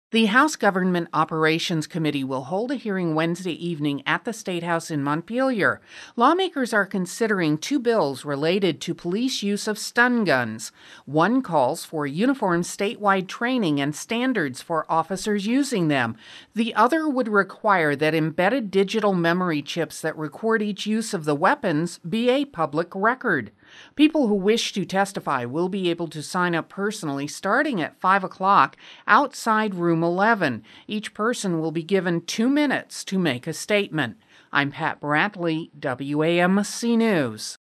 The House Government Operations Committee will hold a hearing Wednesday evening at the State House in Montpelier. Lawmakers are considering two bills related to police use of stun guns. One calls for uniform statewide training and standards for officers using them. The other would require that embedded digital memory chips that record each use of the weapons be a public record. People who wish to testify will be able to sign up personally starting at 5 o'clock outside room 11. Each person will be given 2 minutes to make a statement. I'm Pat Brantley, WAMC News.